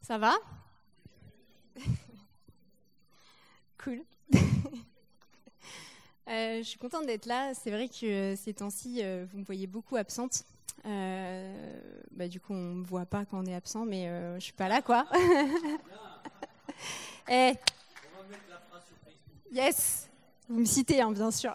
Ça va? Cool. Je suis contente d'être là. C'est vrai que ces temps-ci, vous me voyez beaucoup absente. Du coup, on ne me voit pas quand on est absent, mais je ne suis pas là, quoi. Hey. Yes, vous me citez, hein, bien sûr.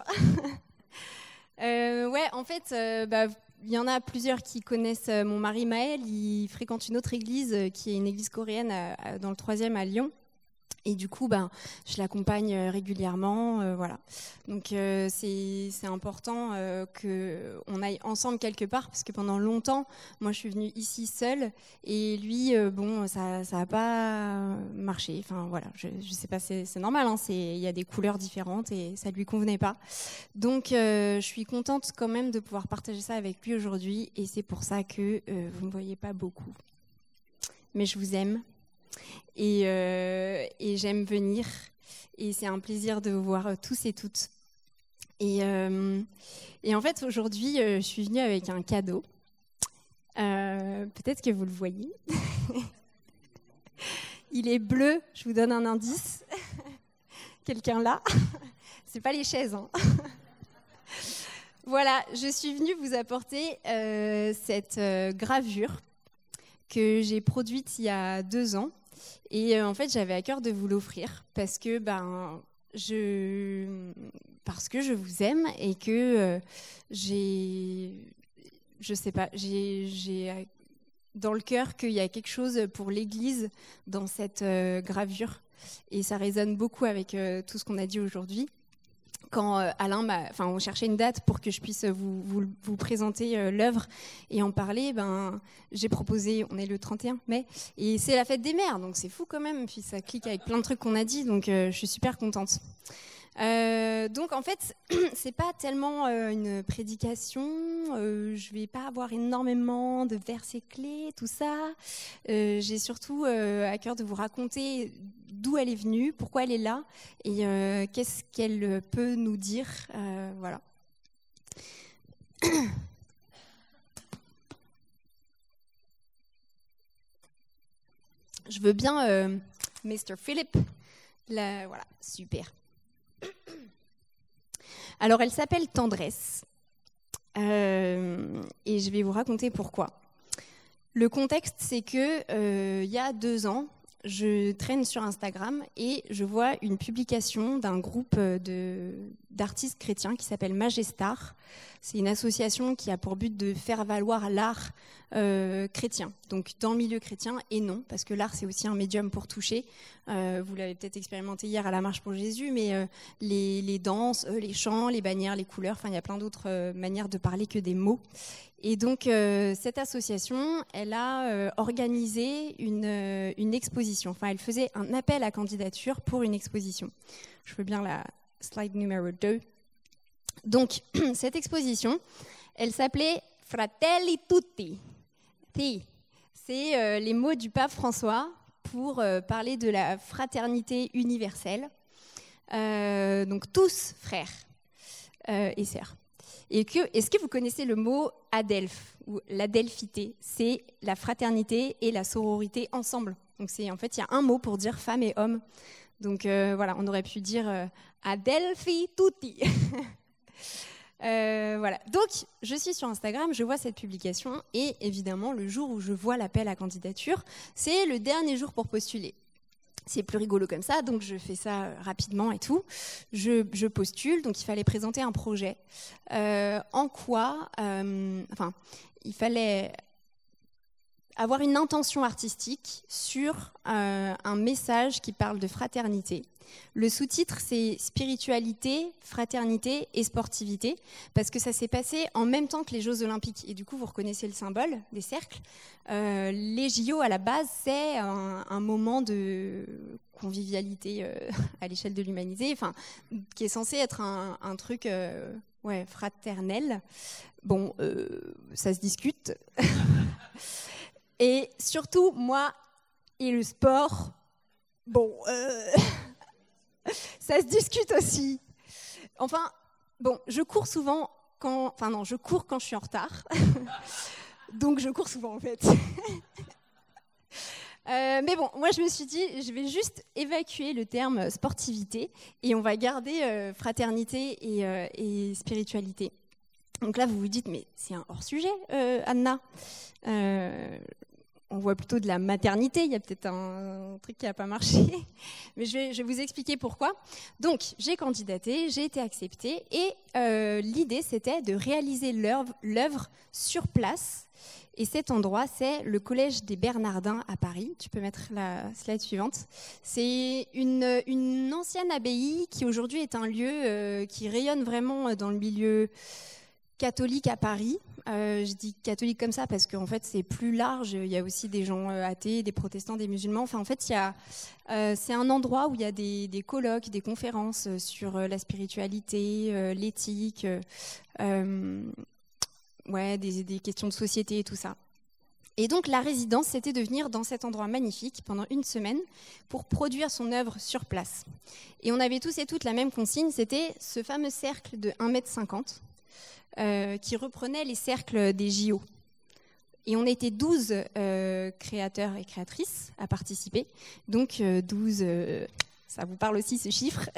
En fait, il y en a plusieurs qui connaissent mon mari Maël. Il fréquente une autre église qui est une église coréenne dans le 3e à Lyon. Et du coup, je l'accompagne régulièrement, voilà. Donc c'est important qu'on aille ensemble quelque part, parce que pendant longtemps, moi je suis venue ici seule, et lui, ça n'a pas marché. Enfin voilà, je sais pas, c'est normal, hein, il y a des couleurs différentes et ça lui convenait pas. Donc je suis contente quand même de pouvoir partager ça avec lui aujourd'hui, et c'est pour ça que vous me voyez pas beaucoup. Mais je vous aime. Et j'aime venir, et c'est un plaisir de vous voir tous et toutes. Et en fait, aujourd'hui, je suis venue avec un cadeau. Peut-être que vous le voyez. Il est bleu, je vous donne un indice. Quelqu'un là? C'est pas les chaises, hein. Voilà, je suis venue vous apporter cette gravure que j'ai produite il y a 2 ans. Et en fait, j'avais à cœur de vous l'offrir parce que je vous aime, et que j'ai dans le cœur qu'il y a quelque chose pour l'Église dans cette gravure, et ça résonne beaucoup avec tout ce qu'on a dit aujourd'hui. Quand Alain on cherchait une date pour que je puisse vous présenter l'œuvre et en parler, j'ai proposé, on est le 31 mai, et c'est la fête des mères, donc c'est fou quand même, puis ça clique avec plein de trucs qu'on a dit, donc je suis super contente. Donc en fait, c'est pas tellement une prédication, je vais pas avoir énormément de versets clés, tout ça. J'ai surtout à cœur de vous raconter d'où elle est venue, pourquoi elle est là, et qu'est-ce qu'elle peut nous dire. Voilà. Je veux bien Mr. Philip. Voilà, super. Alors, elle s'appelle Tendresse, et je vais vous raconter pourquoi. Le contexte, c'est que il y a 2 ans, je traîne sur Instagram et je vois une publication d'un groupe d'artistes chrétiens qui s'appelle Majestar. C'est une association qui a pour but de faire valoir l'art chrétien, donc dans le milieu chrétien, et non, parce que l'art c'est aussi un médium pour toucher. Vous l'avez peut-être expérimenté hier à la Marche pour Jésus, mais les danses, les chants, les bannières, les couleurs, enfin il y a plein d'autres manières de parler que des mots. Et donc cette association, elle a organisé une exposition. Enfin, elle faisait un appel à candidature pour une exposition. Je veux bien la slide numéro 2. Donc cette exposition, elle s'appelait Fratelli Tutti. C'est les mots du pape François pour parler de la fraternité universelle. Donc tous frères et sœurs. Est-ce que vous connaissez le mot adelphe ou l'adelphité? C'est la fraternité et la sororité ensemble. Donc en fait, il y a un mot pour dire femme et homme. Donc voilà, on aurait pu dire Adelphi tutti. Voilà. Donc je suis sur Instagram, je vois cette publication, et évidemment le jour où je vois l'appel à candidature, c'est le dernier jour pour postuler. C'est plus rigolo comme ça, donc je fais ça rapidement et tout. Je postule, donc il fallait présenter un projet. En quoi, il fallait avoir une intention artistique sur un message qui parle de fraternité. Le sous-titre, c'est spiritualité, fraternité et sportivité, parce que ça s'est passé en même temps que les Jeux Olympiques. Et du coup, vous reconnaissez le symbole des cercles. Les JO, à la base, c'est un moment de convivialité à l'échelle de l'humanité, qui est censé être un truc fraternel. Bon, ça se discute. Et surtout, moi et le sport, ça se discute aussi. Je cours souvent je cours quand je suis en retard. Donc je cours souvent en fait. Mais bon, moi je me suis dit, je vais juste évacuer le terme sportivité et on va garder fraternité et spiritualité. Donc là, vous vous dites, mais c'est un hors-sujet, Anna. On voit plutôt de la maternité, il y a peut-être un truc qui n'a pas marché, mais je vais vous expliquer pourquoi. Donc, j'ai candidaté, j'ai été acceptée, et l'idée, c'était de réaliser l'œuvre sur place. Et cet endroit, c'est le Collège des Bernardins à Paris. Tu peux mettre la slide suivante. C'est une ancienne abbaye qui aujourd'hui est un lieu qui rayonne vraiment dans le milieu catholique à Paris. Je dis catholique comme ça parce qu'en fait c'est plus large, il y a aussi des gens athées, des protestants, des musulmans, enfin en fait c'est un endroit où il y a des colloques, des conférences sur la spiritualité, l'éthique, des questions de société et tout ça. Et donc la résidence, c'était de venir dans cet endroit magnifique pendant une semaine pour produire son œuvre sur place. Et on avait tous et toutes la même consigne, c'était ce fameux cercle de 1,50 m qui reprenait les cercles des JO. Et on était 12 créateurs et créatrices à participer. Donc 12, ça vous parle aussi ce chiffre.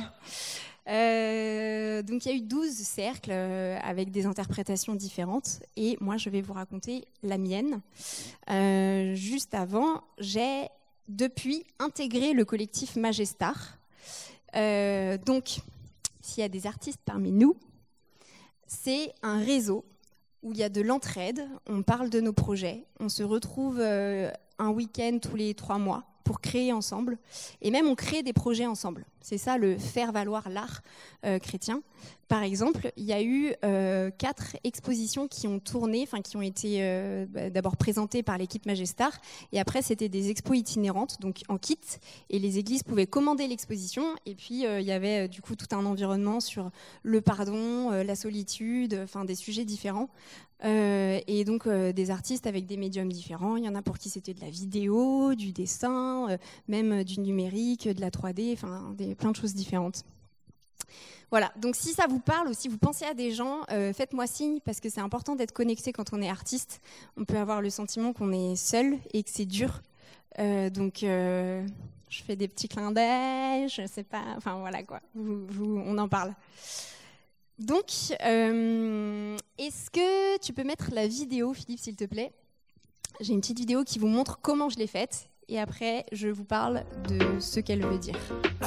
Donc il y a eu 12 cercles avec des interprétations différentes. Et moi, je vais vous raconter la mienne. Juste avant, j'ai depuis intégré le collectif Majestar. Donc, s'il y a des artistes parmi nous, c'est un réseau où il y a de l'entraide, on parle de nos projets, on se retrouve un week-end tous les 3 mois pour créer ensemble, et même on crée des projets ensemble. C'est ça le faire valoir l'art chrétien. Par exemple, il y a eu 4 expositions qui ont tourné, enfin qui ont été d'abord présentées par l'équipe Majestar, et après c'était des expos itinérantes, donc en kit, et les églises pouvaient commander l'exposition, et puis il y avait du coup tout un environnement sur le pardon, la solitude, enfin des sujets différents. Et donc des artistes avec des médiums différents. Il y en a pour qui c'était de la vidéo, du dessin, même du numérique, de la 3D, enfin plein de choses différentes. Voilà, donc si ça vous parle ou si vous pensez à des gens, faites-moi signe parce que c'est important d'être connecté quand on est artiste. On peut avoir le sentiment qu'on est seul et que c'est dur. Donc je fais des petits clins d'œil, je sais pas, enfin voilà quoi, on en parle. Donc, est-ce que tu peux mettre la vidéo, Philippe, s'il te plaît ? J'ai une petite vidéo qui vous montre comment je l'ai faite, et après, je vous parle de ce qu'elle veut dire.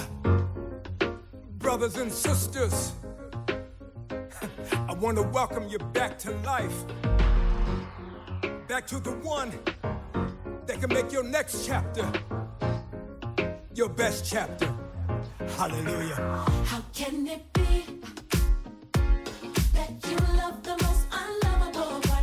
Brothers and sisters, I want to welcome you back to life, back to the one that can make your next chapter your best chapter. Hallelujah. How can it be that you love the most unlovable part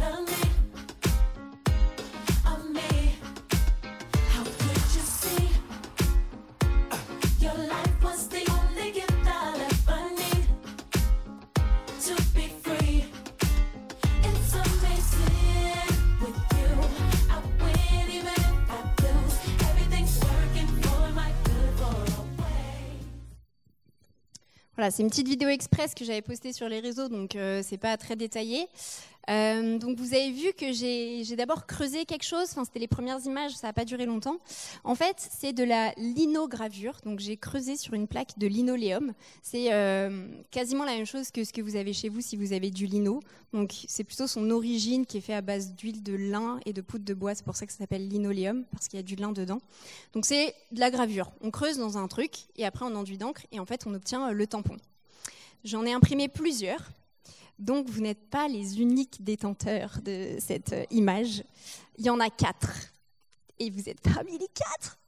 of me? How could you see your life was the only gift I'll ever need to be free? It's amazing with you. I win even if I lose. Everything's working for my good for a way. Voilà, c'est une petite vidéo express que j'avais postée sur les réseaux, donc c'est pas très détaillé. Donc vous avez vu que j'ai d'abord creusé quelque chose, enfin c'était les premières images, ça n'a pas duré longtemps. En fait, c'est de la linogravure, donc j'ai creusé sur une plaque de linoléum. C'est quasiment la même chose que ce que vous avez chez vous si vous avez du lino. Donc c'est plutôt son origine qui est fait à base d'huile de lin et de poudre de bois, c'est pour ça que ça s'appelle linoléum, parce qu'il y a du lin dedans. Donc c'est de la gravure, on creuse dans un truc et après on enduit d'encre et en fait on obtient le tampon. J'en ai imprimé plusieurs. Donc, vous n'êtes pas les uniques détenteurs de cette image. Il y en a 4. Et vous êtes parmi les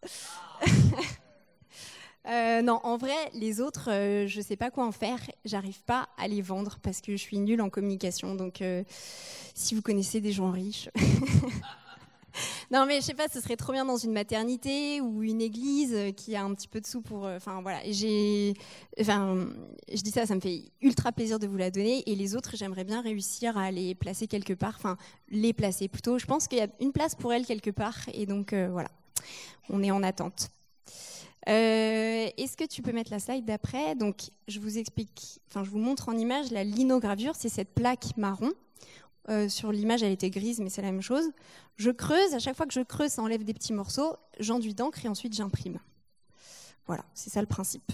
4. Non, en vrai, les autres, je ne sais pas quoi en faire. J'arrive pas à les vendre parce que je suis nulle en communication. Donc, si vous connaissez des gens riches... Non, mais je sais pas, ce serait trop bien dans une maternité ou une église qui a un petit peu de sous pour... Enfin, voilà. Je dis ça me fait ultra plaisir de vous la donner. Et les autres, j'aimerais bien réussir à les placer quelque part. Enfin, les placer plutôt. Je pense qu'il y a une place pour elles quelque part. Et donc, voilà. On est en attente. Est-ce que tu peux mettre la slide d'après ? Donc, je vous explique... Enfin, je vous montre en image la linogravure. C'est cette plaque marron. Sur l'image, elle était grise, mais c'est la même chose. Je creuse. À chaque fois que je creuse, ça enlève des petits morceaux. J'enduis d'encre et ensuite j'imprime. Voilà, c'est ça le principe.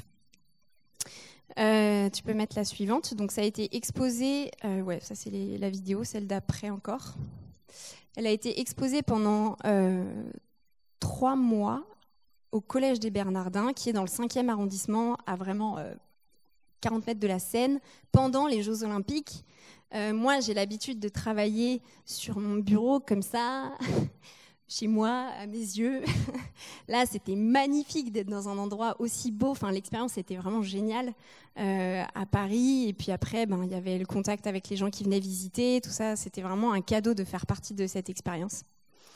Tu peux mettre la suivante. Donc ça a été exposé. Ouais, ça c'est la vidéo, celle d'après encore. Elle a été exposée pendant 3 mois au Collège des Bernardins, qui est dans le 5e arrondissement, à vraiment 40 mètres de la Seine, pendant les Jeux Olympiques. Moi, j'ai l'habitude de travailler sur mon bureau comme ça, chez moi, à mes yeux. Là, c'était magnifique d'être dans un endroit aussi beau. Enfin, l'expérience était vraiment géniale à Paris. Et puis après, il y avait le contact avec les gens qui venaient visiter. Tout ça, c'était vraiment un cadeau de faire partie de cette expérience.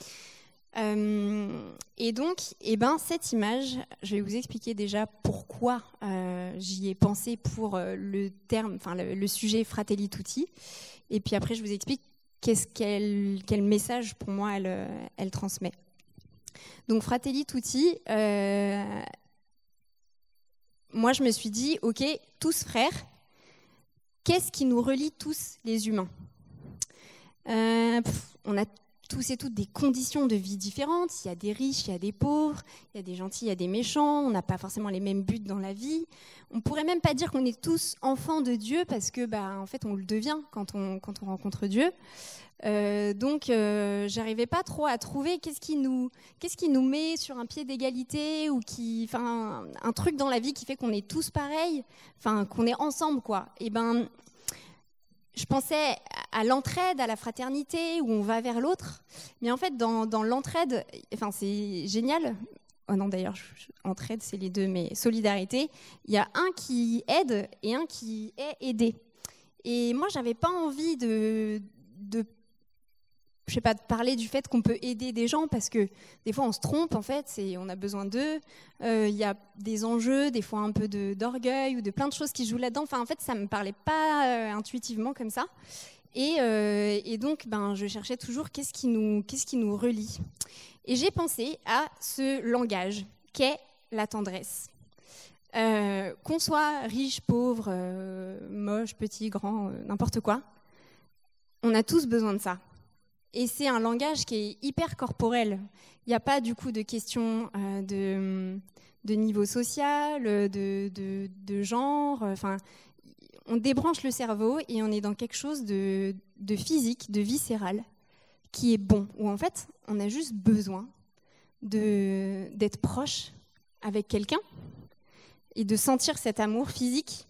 Et donc, cette image, je vais vous expliquer déjà pourquoi j'y ai pensé pour le sujet Fratelli Tutti. Et puis après, je vous explique quel message pour moi elle transmet. Donc Fratelli Tutti, moi je me suis dit, ok, tous frères, qu'est-ce qui nous relie tous les humains ? On a tous et toutes des conditions de vie différentes. Il y a des riches, il y a des pauvres, il y a des gentils, il y a des méchants. On n'a pas forcément les mêmes buts dans la vie. On pourrait même pas dire qu'on est tous enfants de Dieu parce que, en fait, on le devient quand on rencontre Dieu. Donc, j'arrivais pas trop à trouver qu'est-ce qui nous met sur un pied d'égalité ou un truc dans la vie qui fait qu'on est tous pareils, qu'on est ensemble, quoi. Et je pensais à l'entraide, à la fraternité, où on va vers l'autre. Mais en fait, dans l'entraide, c'est génial. Oh non, d'ailleurs, entraide, c'est les deux, mais solidarité. Il y a un qui aide et un qui est aidé. Et moi, j'avais pas envie de parler du fait qu'on peut aider des gens, parce que des fois, on se trompe, en fait, on a besoin d'eux. Il y a des enjeux, des fois un peu d'orgueil ou de plein de choses qui jouent là-dedans. En fait, ça me parlait pas intuitivement comme ça. Et donc, je cherchais toujours qu'est-ce qui nous relie. Et j'ai pensé à ce langage qu'est la tendresse. Qu'on soit riche, pauvre, moche, petit, grand, n'importe quoi, on a tous besoin de ça. Et c'est un langage qui est hyper corporel. Il n'y a pas du coup de question de niveau social, de genre. On débranche le cerveau et on est dans quelque chose de physique, de viscéral, qui est bon. Où en fait, on a juste besoin d'être proche avec quelqu'un et de sentir cet amour physique.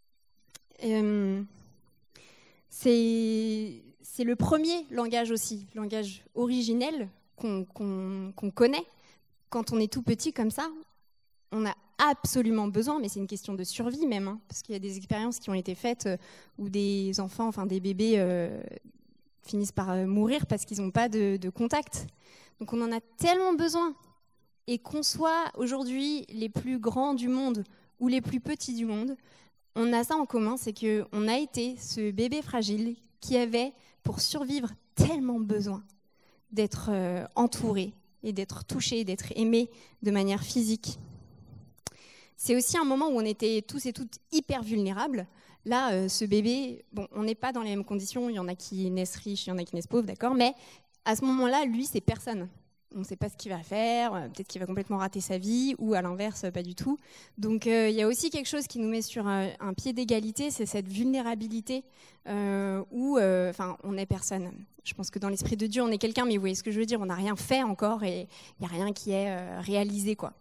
C'est le premier langage aussi, langage originel qu'on connaît. Quand on est tout petit comme ça, on a absolument besoin, mais c'est une question de survie même, parce qu'il y a des expériences qui ont été faites où des enfants, des bébés finissent par mourir parce qu'ils n'ont pas de contact. Donc on en a tellement besoin. Et qu'on soit aujourd'hui les plus grands du monde ou les plus petits du monde, on a ça en commun, c'est qu'on a été ce bébé fragile qui avait, pour survivre, tellement besoin d'être entouré et d'être touché, d'être aimé de manière physique. C'est aussi un moment où on était tous et toutes hyper vulnérables. Là, ce bébé, on n'est pas dans les mêmes conditions, il y en a qui naissent riches, il y en a qui naissent pauvres, d'accord, mais à ce moment-là, lui, c'est personne. On ne sait pas ce qu'il va faire, peut-être qu'il va complètement rater sa vie, ou à l'inverse, pas du tout. Donc il y a aussi quelque chose qui nous met sur un pied d'égalité, c'est cette vulnérabilité où on n'est personne. Je pense que dans l'esprit de Dieu, on est quelqu'un, mais vous voyez ce que je veux dire, on n'a rien fait encore et il n'y a rien qui est réalisé, quoi.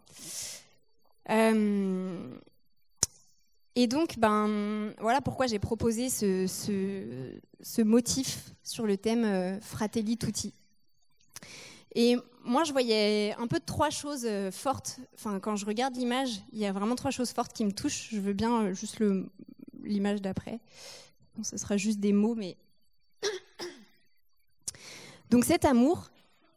Et donc, voilà pourquoi j'ai proposé ce motif sur le thème Fratelli Tutti. Et moi, je voyais un peu 3 choses fortes. Quand je regarde l'image, il y a vraiment 3 choses fortes qui me touchent. Je veux bien juste l'image d'après. Bon, ce sera juste des mots, mais... Donc cet amour,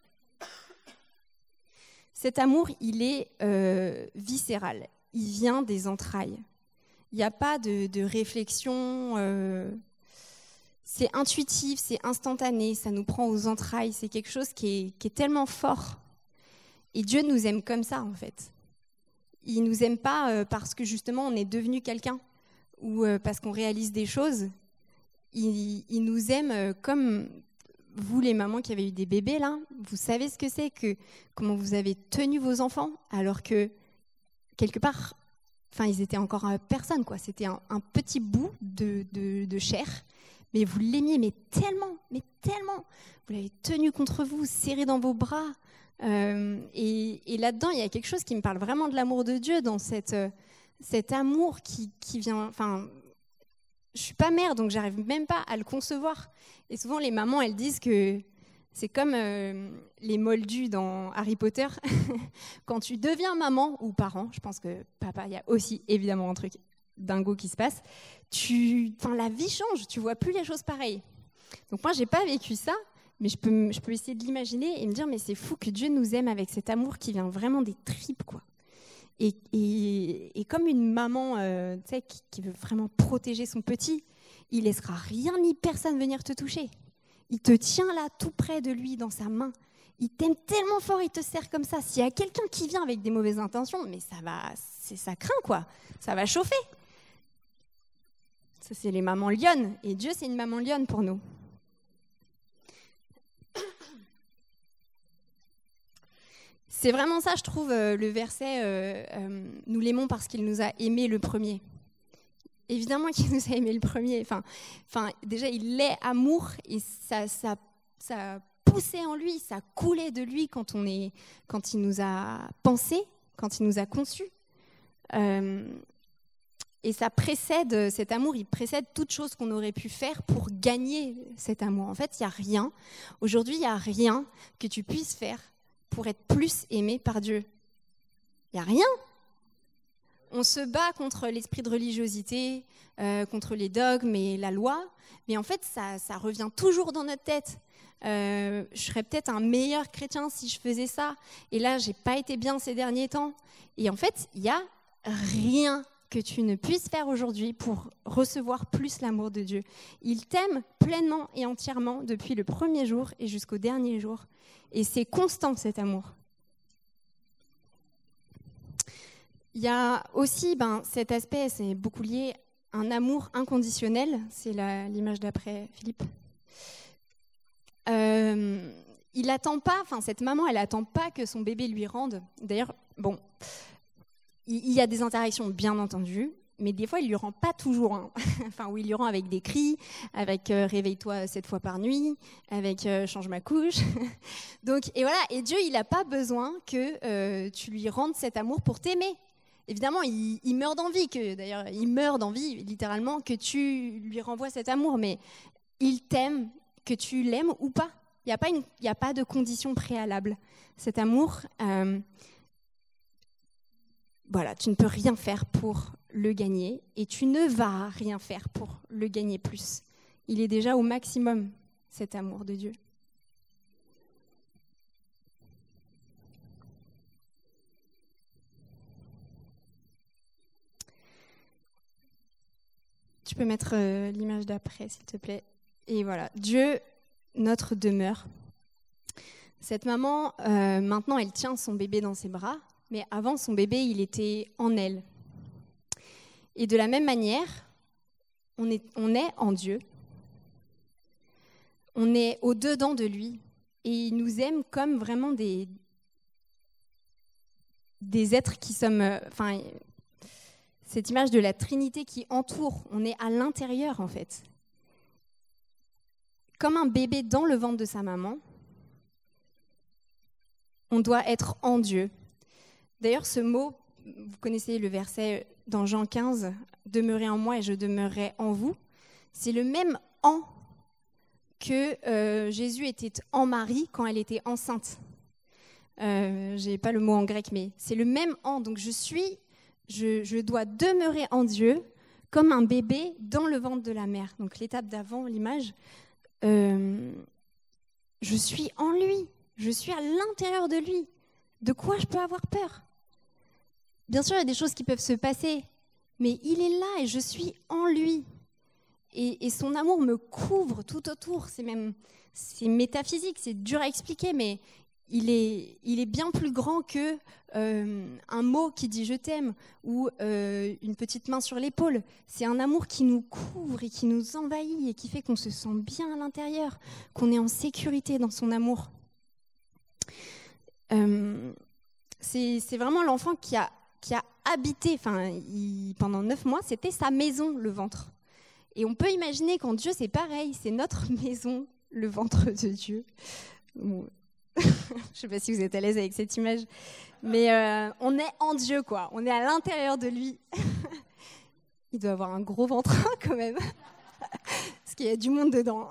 il est viscéral. Il vient des entrailles. Il n'y a pas de réflexion... C'est intuitif, c'est instantané, ça nous prend aux entrailles, c'est quelque chose qui est tellement fort. Et Dieu nous aime comme ça, en fait. Il ne nous aime pas parce que justement on est devenu quelqu'un ou parce qu'on réalise des choses. Il nous aime comme vous les mamans qui avez eu des bébés là, vous savez ce que c'est, comment vous avez tenu vos enfants alors que quelque part, ils étaient encore personne, quoi. C'était un petit bout de chair, mais vous l'aimiez, mais tellement. Vous l'avez tenu contre vous, serré dans vos bras. Et là-dedans, il y a quelque chose qui me parle vraiment de l'amour de Dieu, dans cet amour qui vient... Je suis pas mère, donc j'arrive même pas à le concevoir. Et souvent, les mamans, elles disent que c'est comme les moldus dans Harry Potter. Quand tu deviens maman ou parent, je pense que papa, il y a aussi évidemment un truc dingo qui se passe. La vie change, tu vois plus les choses pareilles. Donc moi, j'ai pas vécu ça, mais je peux essayer de l'imaginer et me dire, mais c'est fou que Dieu nous aime avec cet amour qui vient vraiment des tripes, quoi. Et comme une maman qui veut vraiment protéger son petit, il laissera rien ni personne venir te toucher. Il te tient là tout près de lui dans sa main. Il t'aime tellement fort, il te serre comme ça. S'il y a quelqu'un qui vient avec des mauvaises intentions, mais ça craint, quoi. Ça va chauffer. Ça, c'est les mamans lionnes. Et Dieu, c'est une maman lionne pour nous. C'est vraiment ça, je trouve, le verset « Nous l'aimons parce qu'il nous a aimés le premier ». Évidemment qu'il nous a aimés le premier. Déjà, il est amour et ça poussait en lui, ça coulait de lui quand il nous a pensé, quand il nous a conçus. Et ça précède, cet amour, il précède toute chose qu'on aurait pu faire pour gagner cet amour. En fait, il n'y a rien. Aujourd'hui, il n'y a rien que tu puisses faire pour être plus aimé par Dieu. Il n'y a rien. On se bat contre l'esprit de religiosité, contre les dogmes et la loi, mais en fait, ça revient toujours dans notre tête. Je serais peut-être un meilleur chrétien si je faisais ça, et là, j'ai pas été bien ces derniers temps. Et en fait, il n'y a rien que tu ne puisses faire aujourd'hui pour recevoir plus l'amour de Dieu. Il t'aime pleinement et entièrement depuis le premier jour et jusqu'au dernier jour. Et c'est constant, cet amour. Il y a aussi cet aspect, c'est beaucoup lié à un amour inconditionnel. C'est l'image d'après Philippe. Il n'attend pas, cette maman, elle n'attend pas que son bébé lui rende. D'ailleurs, il y a des interactions, bien entendu, mais des fois, il ne lui rend pas toujours. Ou il lui rend avec des cris, avec réveille-toi 7 fois par nuit, avec change ma couche. Et voilà. Et Dieu, il n'a pas besoin que tu lui rendes cet amour pour t'aimer. Évidemment, il meurt d'envie, d'ailleurs, il meurt d'envie, littéralement, que tu lui renvoies cet amour, mais il t'aime, que tu l'aimes ou pas. Il n'y a pas de condition préalable. Cet amour, tu ne peux rien faire pour le gagner et tu ne vas rien faire pour le gagner plus. Il est déjà au maximum, cet amour de Dieu. Tu peux mettre l'image d'après, s'il te plaît. Et voilà, Dieu, notre demeure. Cette maman, maintenant, elle tient son bébé dans ses bras, mais avant, son bébé, il était en elle. Et de la même manière, on est en Dieu. On est au-dedans de lui. Et il nous aime comme vraiment des êtres qui sommes... cette image de la Trinité qui entoure, on est à l'intérieur en fait. Comme un bébé dans le ventre de sa maman, on doit être en Dieu. D'ailleurs, ce mot, vous connaissez le verset dans Jean 15, « Demeurez en moi et je demeurerai en vous ». C'est le même « en » que Jésus était en Marie quand elle était enceinte. Je n'ai pas le mot en grec, mais c'est le même « en ». Donc je dois demeurer en Dieu comme un bébé dans le ventre de la mère. Donc l'étape d'avant, l'image, je suis en lui, je suis à l'intérieur de lui. De quoi je peux avoir peur ? Bien sûr, il y a des choses qui peuvent se passer, mais il est là et je suis en lui. Et son amour me couvre tout autour. C'est métaphysique, c'est dur à expliquer, mais il est bien plus grand que un mot qui dit « je t'aime » ou une petite main sur l'épaule. C'est un amour qui nous couvre et qui nous envahit et qui fait qu'on se sent bien à l'intérieur, qu'on est en sécurité dans son amour. C'est vraiment l'enfant qui a habité, pendant 9 mois, c'était sa maison, le ventre. Et on peut imaginer qu'en Dieu, c'est pareil, c'est notre maison, le ventre de Dieu. Bon. Je ne sais pas si vous êtes à l'aise avec cette image, mais on est en Dieu, quoi. On est à l'intérieur de lui. Il doit avoir un gros ventre, quand même, parce qu'il y a du monde dedans.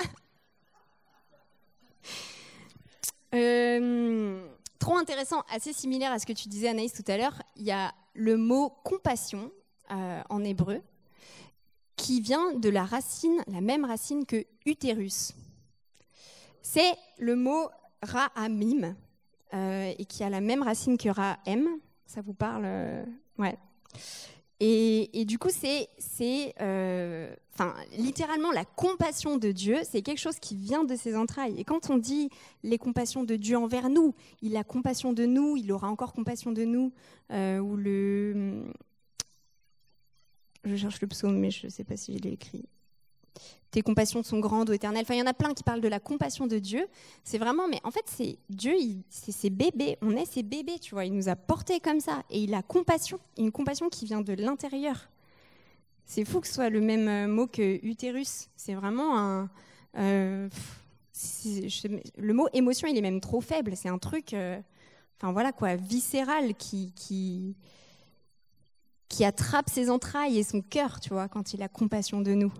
Trop intéressant, assez similaire à ce que tu disais, Anaïs, tout à l'heure. Il y a le mot compassion en hébreu, qui vient de la même racine que utérus. C'est le mot Ra'amim, et qui a la même racine que Ra'em. Ça vous parle ouais. Et du coup, c'est littéralement la compassion de Dieu, c'est quelque chose qui vient de ses entrailles. Et quand on dit les compassions de Dieu envers nous, il a compassion de nous, il aura encore compassion de nous, ou je cherche le psaume, mais je ne sais pas si je l'ai écrit. Tes compassions sont grandes, ô Éternel. Enfin, il y en a plein qui parlent de la compassion de Dieu. C'est vraiment, mais en fait, c'est Dieu, c'est ses bébés. On est ses bébés, tu vois. Il nous a portés comme ça. Et il a compassion, une compassion qui vient de l'intérieur. C'est fou que ce soit le même mot que utérus. C'est vraiment le mot émotion, il est même trop faible. C'est un truc, viscéral qui attrape ses entrailles et son cœur, tu vois, quand il a compassion de nous.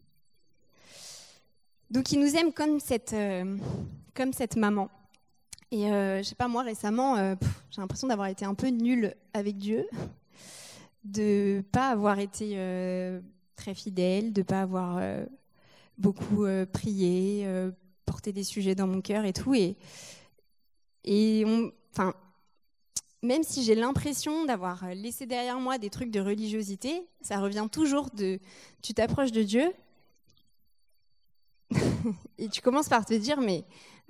Donc, il nous aime comme cette maman. Et je sais pas, moi, récemment, j'ai l'impression d'avoir été un peu nulle avec Dieu, de pas avoir été très fidèle, de pas avoir beaucoup prié, porté des sujets dans mon cœur et tout. Même si j'ai l'impression d'avoir laissé derrière moi des trucs de religiosité, ça revient toujours tu t'approches de Dieu et tu commences par te dire mais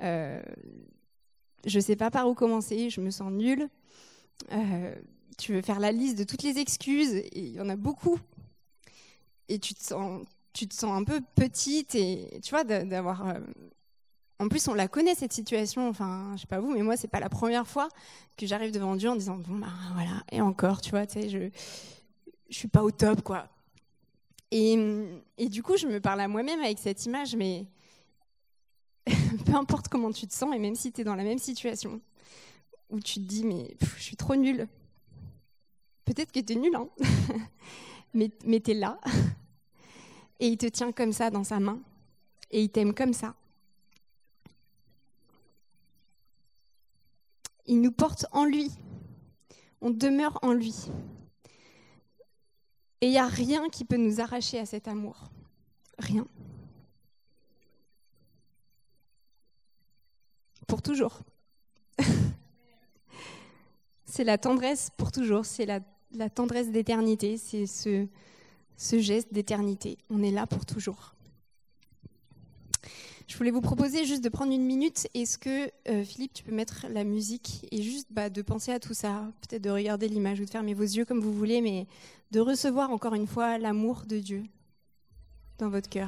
je sais pas par où commencer, je me sens nulle. Tu veux faire la liste de toutes les excuses et il y en a beaucoup. Et tu te sens un peu petite et tu vois d'avoir. En plus, on la connaît cette situation. Enfin, je sais pas vous, mais moi, c'est pas la première fois que j'arrive devant Dieu en disant bon bah voilà et encore, tu vois, tu sais, je suis pas au top quoi. Et du coup, je me parle à moi-même avec cette image, mais peu importe comment tu te sens et même si tu es dans la même situation où tu te dis mais je suis trop nulle. Peut-être que tu es nulle, hein. mais tu es là et il te tient comme ça dans sa main et il t'aime comme ça. Il nous porte en lui. On demeure en lui. Et il n'y a rien qui peut nous arracher à cet amour. Rien. Pour toujours. C'est la tendresse pour toujours. C'est la tendresse d'éternité. C'est ce geste d'éternité. On est là pour toujours. Je voulais vous proposer juste de prendre une minute. Est-ce que, Philippe, tu peux mettre la musique et juste de penser à tout ça, peut-être de regarder l'image ou de fermer vos yeux comme vous voulez, mais de recevoir encore une fois l'amour de Dieu dans votre cœur.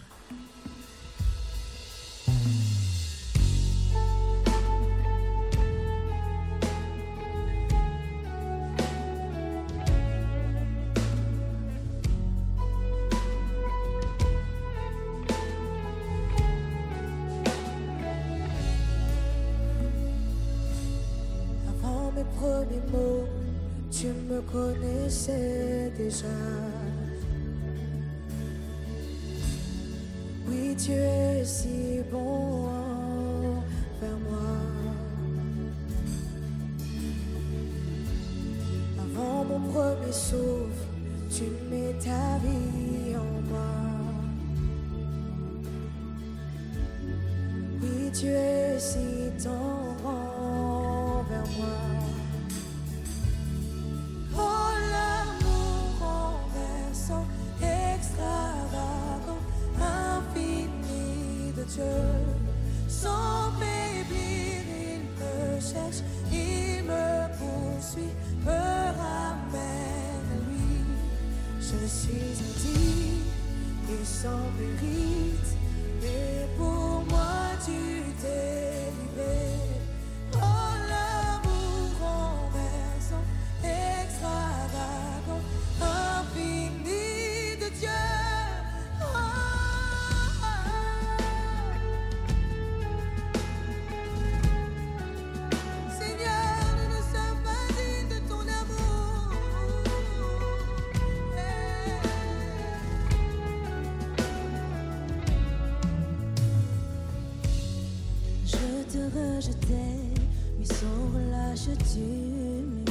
Premiers mots, tu me connaissais déjà. Oui, tu es si bon envers moi. Avant mon premier souffle, tu mets ta vie en moi. Oui, tu es si tendre envers moi. Extravagant, infini de Dieu, sans faiblir, il me Je suis indigne et sans mérite, mais pour moi tu t'es livré. Oh, l'amour renversant, extravagant, infini de Dieu. Seigneur, nous ne sommes pas dignes de ton amour. Je te rejetais, mais sans relâche tu m'aimais.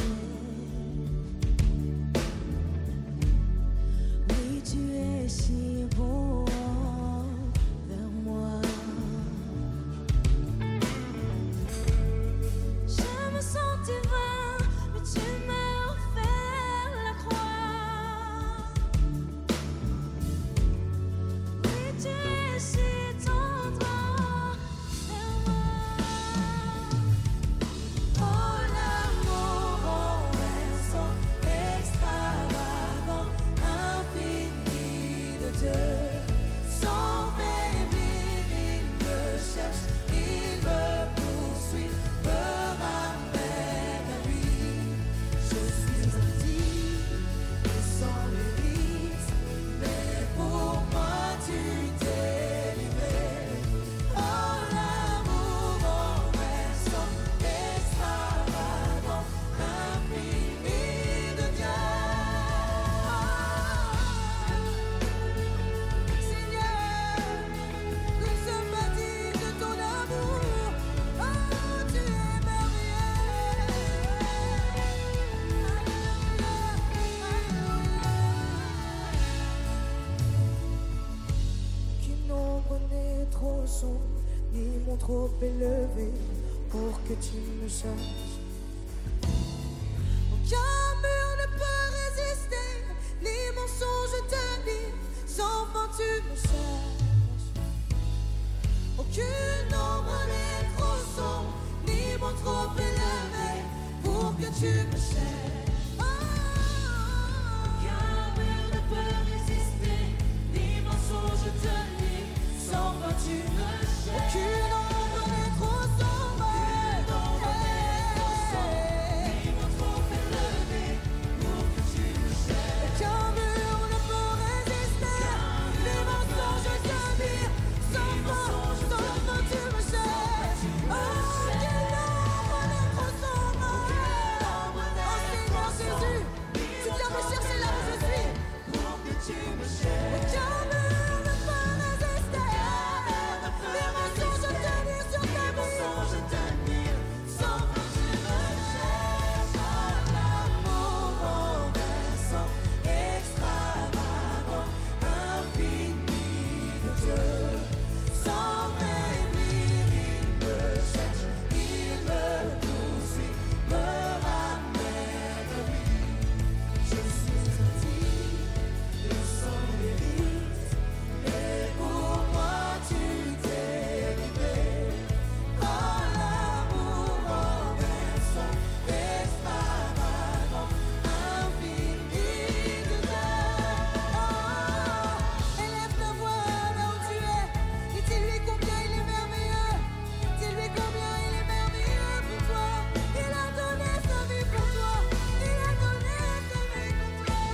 Oui, tu es si bon vers moi. Je me sentais vain, mais tu m'as offert la croix. Oui, tu es si tendre vers moi. Oh, l'amour renversant, extravagant, infini de Dieu. Sans faiblir, il me cherche, il me poursuit, me ramène à lui. Je suis indigne et sans mérite, mais pour moi tu t'es livré. Oh, l'amour renversant, extravagant, infini de Dieu. Seigneur, nous ne sommes pas dignes de ton amour. Oh, tu es merveilleux. Qu'une ombre n'est trop sombre, ni mon trop élevé pour que tu me cherches. Aucun mur ne peut résister, ni mensonge tenir, sans fin tu me cherches. Aucune ombre n'est trop sombre, ni mon trop élevé pour que tu me cherches. Aucun mur ne peut résister, ni mensonge tenir, sans fin tu me cherches. Aucune ombre n'est trop sombre, ni mon trop élevé pour que tu me cherches. Aucun mur ne peut résister, ni mensonge tenir, sans fin tu me cherches. Aucune ombre n'est trop sombre. Oh Seigneur Jésus, tu viens me chercher là où je suis. Pour que tu me cherches. Aucun mur ne peut résister, ni mensonge tenir sur ta vie. Sans fin tu me cherches. Oh, l'amour renversant, extravagant, infini de Dieu. Sans faiblir, il me cherche, il me poursuit, me ramène à lui. Je suis indigne et sans mérite, mais pour moi tu t'es livré. Oh, l'amour renversant, extravagant, infini de Dieu. Oh, élève ta voix là où tu es, et dis-lui combien il est merveilleux. Dis-lui combien il est merveilleux pour toi. Il a donné sa vie pour toi. Il a donné sa vie pour toi.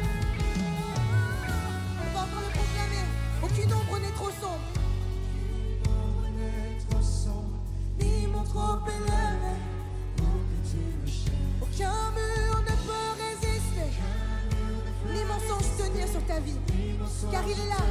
On va encore le proclamer. Aucune ombre n'est trop sombre. Aucune ombre n'est trop sombre, ni mon trop élevé pour que tu me cherches. Aucun mur ne peut résister, ni mensonge tenir sur ta vie. Car il est là,